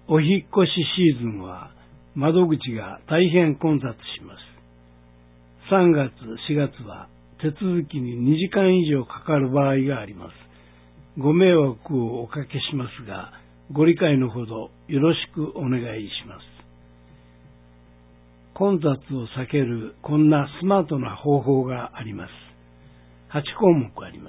お引っ越しシーズンは窓口が大変混雑します。3月、4月は手続きに2時間以上かかる場合があります。ご迷惑をおかけしますが、ご理解のほどよろしくお願いします。混雑を避けるこんなスマートな方法があります。8項目あります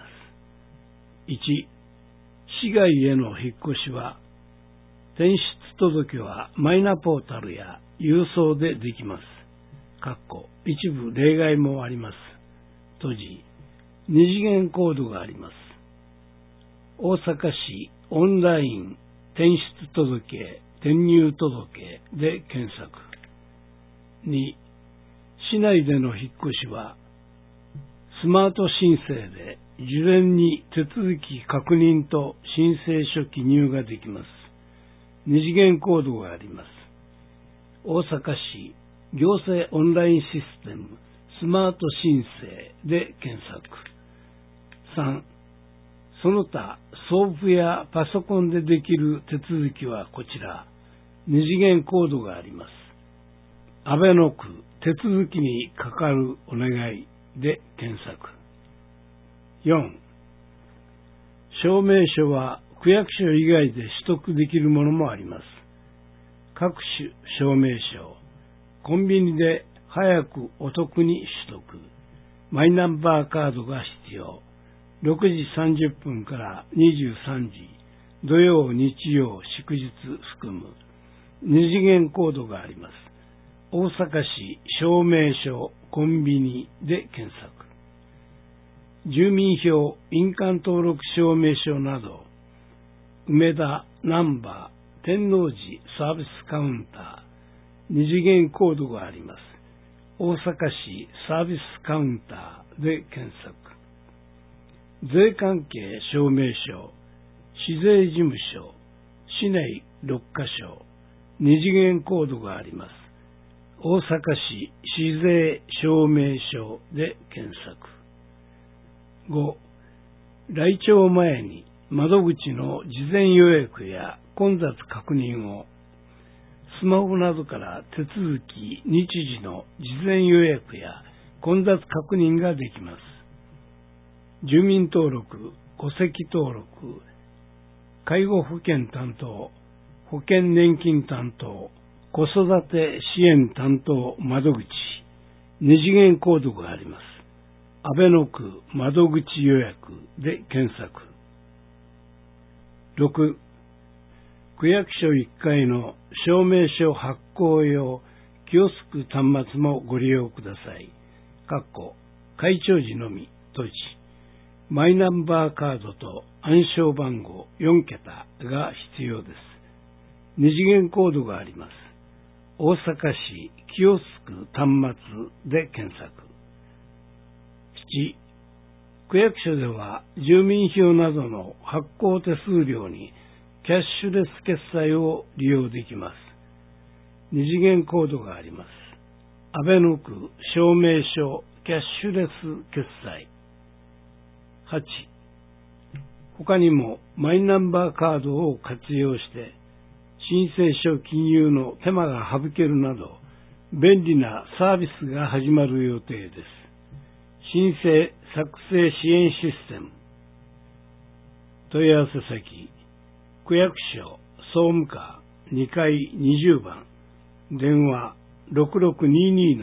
。1、市外への引っ越しは、転出届はマイナポータルや郵送でできます。一部例外もあります。閉じ、二次元コードがあります。大阪市オンライン転出届、転入届で検索。2、市内での引っ越しは、スマート申請で事前に手続き確認と申請書記入ができます。二次元コードがあります。大阪市行政オンラインシステムスマート申請で検索。3、その他送付やパソコンでできる手続きはこちら。二次元コードがあります。阿倍野区手続きにかかるお願いで検索。4、証明書は区役所以外で取得できるものもあります。各種証明書、コンビニで早くお得に取得、マイナンバーカードが必要、6時30分から23時、土曜、日曜、祝日含む、二次元コードがあります。大阪市証明書コンビニで検索。住民票、印鑑登録証明書など、梅田、難波、天王寺サービスカウンター、二次元コードがあります。大阪市サービスカウンターで検索。税関係証明書、市税事務所、市内6カ所、二次元コードがあります。大阪市市税証明書で検索。5、来庁前に窓口の事前予約や混雑確認をスマホなどから手続き日時の事前予約や混雑確認ができます。住民登録、戸籍登録、介護保険担当、保険年金担当、子育て支援担当窓口、二次元コードがあります。阿倍野区窓口予約で検索。6、区役所1階の証明書発行用キオスク端末もご利用ください。開庁時のみ、閉じ。マイナンバーカードと暗証番号4桁が必要です。二次元コードがあります。大阪市キオスク端末で検索。7、区役所では住民票などの発行手数料にキャッシュレス決済を利用できます。二次元コードがあります。阿倍野区証明書キャッシュレス決済。8、他にもマイナンバーカードを活用して申請書記入の手間が省けるなど便利なサービスが始まる予定です。申請作成支援システム。問い合わせ先、区役所総務課2階20番、電話6622-9626、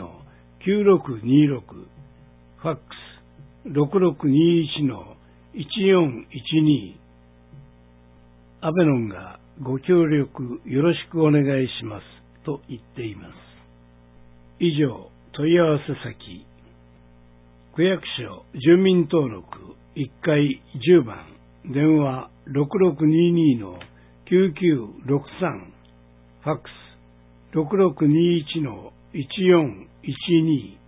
ファックス6621-1412。アベノンがご協力よろしくお願いしますと言っています。以上、問い合わせ先、区役所住民登録1階10番、電話6622-9963、ファックス6621-1412